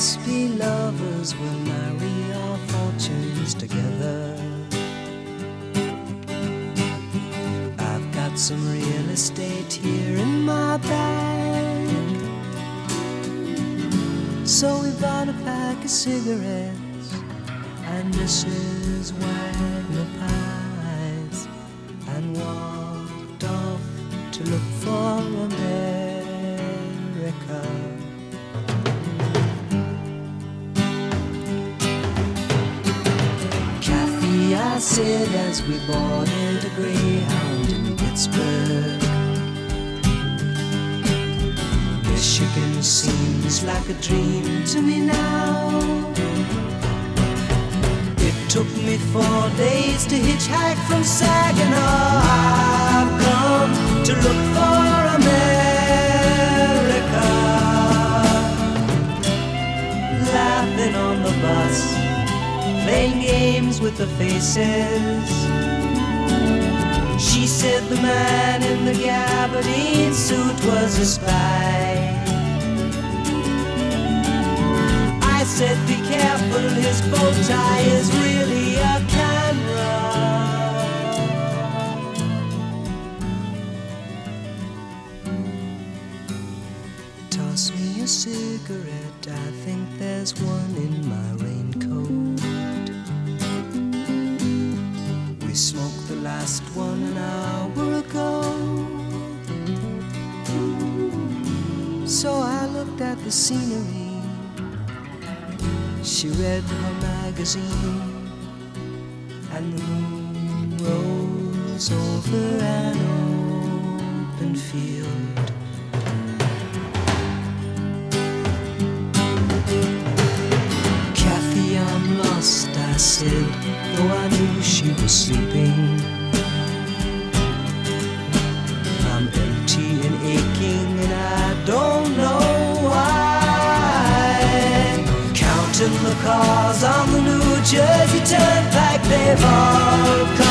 must be lovers, we'll marry our fortunes together. I've got some real estate here in my bag, so we bought a pack of cigarettes and Mrs. Wagner pies and walked off to look for America. Kathy, I said as we boarded a Greyhound in Pittsburgh, Michigan seems like a dream to me now. It took me 4 days to hitchhike from Saginaw. I've come to look for America. Laughing on the bus, playing games with the faces. She said the man in the gabardine suit was a spy. I said be careful, his bow tie is really a camera. Toss me a cigarette, I think there's one in my raincoat. We smoked the last one an hour ago. So I looked at the scenery. She read her magazine, and the moon rose over an open field. Kathy, I'm lost, I said, though I knew she was sleeping. I'm empty and aching, and I don't know why. Counting the cars on the New Jersey Turnpike, they've all come